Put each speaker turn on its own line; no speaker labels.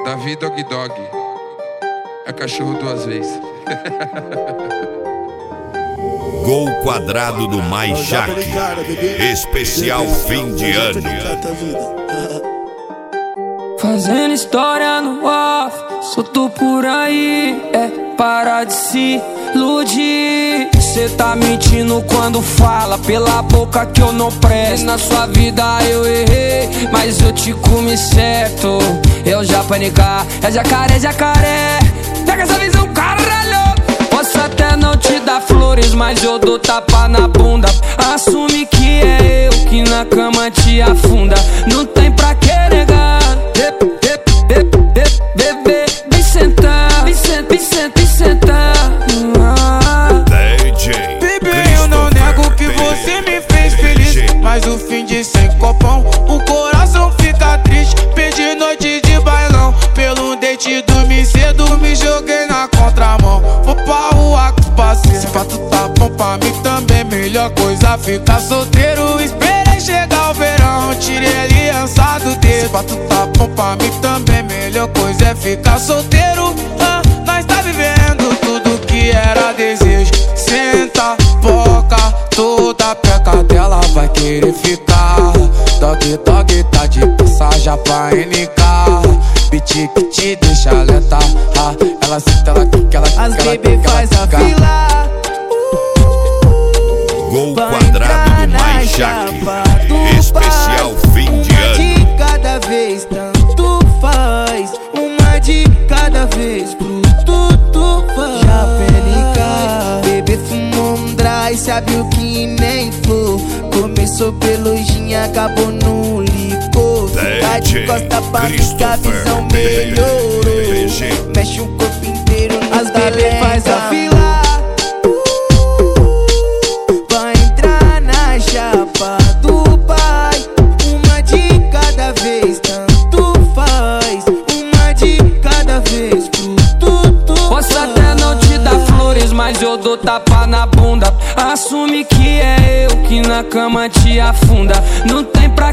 Davi Dog Dog é cachorro duas vezes.
Gol quadrado do Mais Jaque, especial fim de ano.
Fazendo história no off, solto por aí, para de se iludir. Cê tá mentindo quando fala pela boca que eu não presto. Na sua vida eu errei, mas eu te comi certo. Eu já panicar, é jacaré, jacaré. Pega essa visão, caralho. Posso até não te dar flores, mas eu dou tapa na bunda. Assume que é eu que na cama te afunda. Não tem pra que negar. Bebê, vem sentar, vem sentar.
Bebê, eu não nego que você me fez feliz, mas o fim de sem copão, o coração fica triste. Perdi noite de bailão, pelo date dormi cedo, me joguei na contramão. Vou pra rua com parceiro, se fato tá bom pra mim também, melhor coisa ficar solteiro. Esperei chegar o verão, tirei a aliança do dedo. Se fato tá bom pra mim também, melhor coisa é ficar solteiro. Nós tá vivendo tudo que era desejo. Senta, boca, toda peca dela vai querer ficar. Dog, dog, tá de passagem pra NK. Beat que te deixa lenta. Ela senta, ela quica, ela quica.
As baby faz a fila.
Gol quadrado do Mais Jaque, especial fim de ano.
Uma de cada vez, tanto faz. Uma de cada vez, pro tudo faz. Já PNK, bebê fumou um dry, sabe o que nem for. Começou pelo gin, acabou no licor. Fica de costa pra ficar, a visão melhorou. Mexe o corpo inteiro, as baby faz a fila. Vai entrar na chapa do pai. Uma de cada vez, tanto faz. Uma de cada vez, pro tudo.
Posso até não te dar flores, mas eu dou tapa na bunda. Assume que é eu que na cama te afunda. Não tem pra